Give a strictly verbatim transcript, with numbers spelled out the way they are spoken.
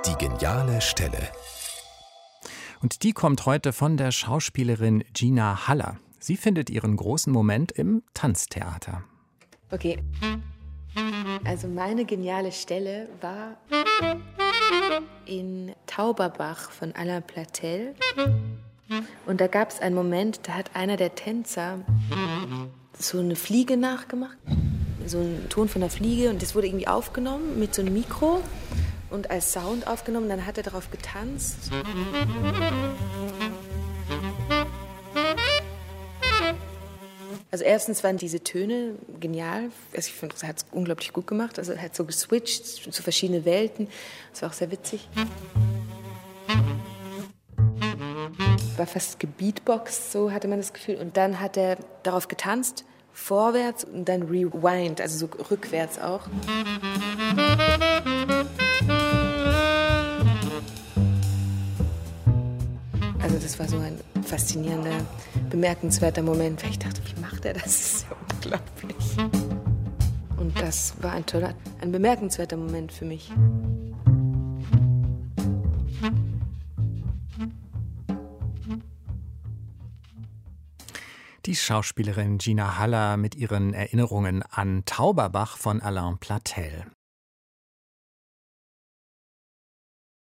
Die geniale Stelle. Und die kommt heute von der Schauspielerin Gina Haller. Sie findet ihren großen Moment im Tanztheater. Okay. Also meine geniale Stelle war in Tauberbach von Alain Platel. Und da gab es einen Moment, da hat einer der Tänzer so eine Fliege nachgemacht. So einen Ton von einer Fliege. Und das wurde irgendwie aufgenommen mit so einem Mikro und als Sound aufgenommen. Dann hat er darauf getanzt. Also erstens waren diese Töne genial. Also ich finde, er hat es unglaublich gut gemacht. Also er hat so geswitcht zu verschiedenen Welten. Das war auch sehr witzig. War fast gebeatboxt, so hatte man das Gefühl. Und dann hat er darauf getanzt, vorwärts und dann rewind, also so rückwärts auch. Also das war so ein faszinierender, bemerkenswerter Moment, weil ich dachte, wie macht er das? Das ist ja unglaublich. Und das war ein toller, ein bemerkenswerter Moment für mich. Die Schauspielerin Gina Haller mit ihren Erinnerungen an Tauberbach von Alain Platel.